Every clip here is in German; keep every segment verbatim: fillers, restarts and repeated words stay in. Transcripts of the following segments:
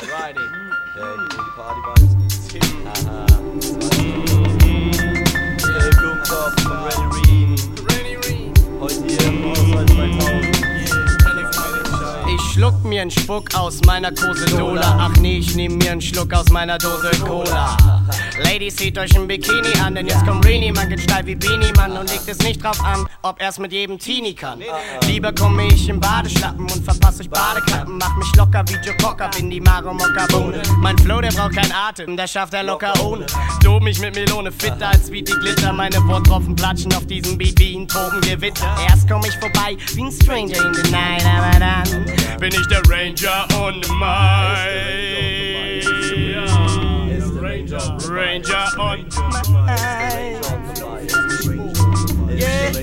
Alrighty. Ja, die Party Aha. Der Blumentopf von Renny Reen. Heute hier im Haushalt zweitausend. Ich schluck mir einen Spuck aus meiner Kosedola. Ach nee, ich nehm mir einen Schluck aus meiner Dose Cola. Ladies, zieht euch ein Bikini an, denn jetzt kommt Reenie, man geht steil wie Beanie, Mann, und legt es nicht drauf an, ob er's mit jedem Teenie kann. Lieber komme ich im Badeschlappen und verpasse euch Badeklappen, mach mich locker wie Joe Cocker, bin die Maro Mokka-Bohne. Mein Flow, der braucht keinen Atem, das schafft er locker ohne. Dob mich mit Melone, fitter als wie die Glitter, meine Worttropfen platschen auf diesem Beat wie ein Tropengewitter. Erst komm ich vorbei wie ein Stranger in the night, aber dann bin ich der Ranger on the mic. Ranger, Ranger on the mic. Yeah,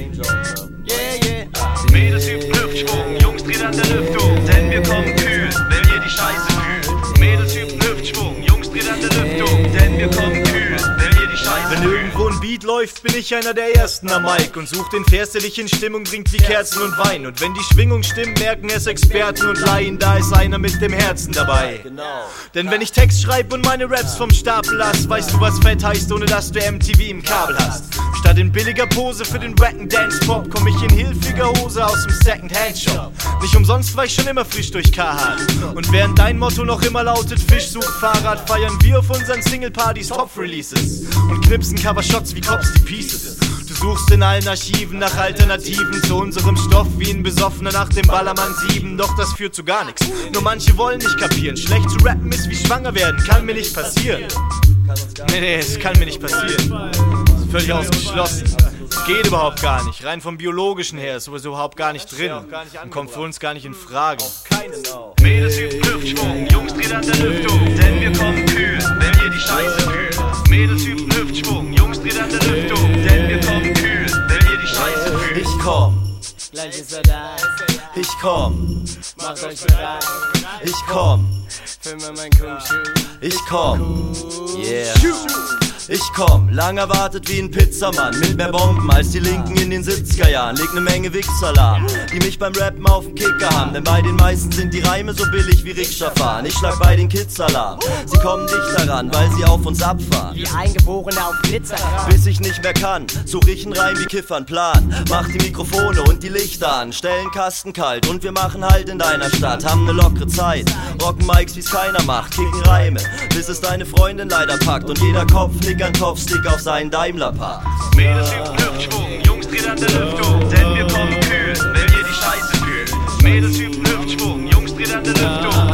yeah, yeah. Mädels übt Hüftschwung, Jungs dreht an der Lüftung, denn wir kommen kühl, wenn ihr die Scheiße fühlt. Mädels übt Hüftschwung, Jungs dreht an der Lüftung, denn wir kommen kühl, wenn ihr die Scheiße Wenn fühlt. irgendwo ein Beat läuft, bin ich einer der Ersten am Mic und such den Vers, der dich in Stimmung bringt wie Kerzen und Wein. Und wenn die Schwingung stimmt, merken es Experten und Laien, da ist einer mit dem Herzen dabei. Denn wenn ich Text schreib und meine Raps vom Stapel lass, weißt du, was fett heißt, ohne dass du M T V im Kabel hast. Statt in billiger Pose für den wacken Dance-Pop komm ich in hilfiger Hose aus dem Second-Hand-Shop. Nicht umsonst war ich schon immer frisch durch K H. Und während dein Motto noch immer lautet Fisch sucht Fahrrad, feiern wir auf unseren Single-Partys Top-Releases und knipsen Cover-Shots wie Cops die Pieces. Du suchst in allen Archiven nach Alternativen zu unserem Stoff wie ein Besoffener nach dem Ballermann sieben. Doch das führt zu gar nichts. Nur manche wollen nicht kapieren. Schlecht zu rappen ist wie schwanger werden, kann mir nicht passieren. Nee, nee, es kann mir nicht passieren. Ist völlig ausgeschlossen. Es geht überhaupt gar nicht. Rein vom Biologischen her ist sowieso überhaupt gar nicht drin. Und kommt für uns gar nicht in Frage. Mädels übt Hüftschwung, Jungs dreht an der Lüftung, denn wir kommen kühl, wenn ihr die Scheiße fühlt. Mädels übt Hüftschwung, Jungs dreht an der Lüftung, denn wir kommen kühl, wenn ihr die Scheiße fühlt. Ich komm, Gleich ist er da, ich komm, macht euch bereit, ich komm, für mir mein Kung-Schuh. ich komm. Yeah. Ich komm, lang erwartet wie ein Pizzamann, mit mehr Bomben als die Linken in den siebziger Jahren. Leg ne Menge Wichser lahm, die mich beim Rappen auf den Kicker haben. Denn bei den meisten sind die Reime so billig wie Rikscha fahren. Ich schlag bei den Kids Alarm, sie kommen dichter ran, weil sie auf uns abfahren. Wie Eingeborene auf Glitzer. Bis ich nicht mehr kann, such ich einen Reim wie Kiffern Plan. Mach die Mikrofone und die Lichter an, stellen Kasten kalt und wir machen Halt in deiner Stadt. Haben ne lockere Zeit, rocken Mikes wie's keiner macht, kicken Reime, bis es deine Freundin leider packt und jeder Kopf nickt ein Topfstick auf seinen Daimler-Park. Mädels übt Hüftschwung, Jungs dreht an der Lüftung, denn wir kommen kühl, wenn ihr die Scheiße fühlt. Mädels übt Hüftschwung, Jungs dreht an der Lüftung,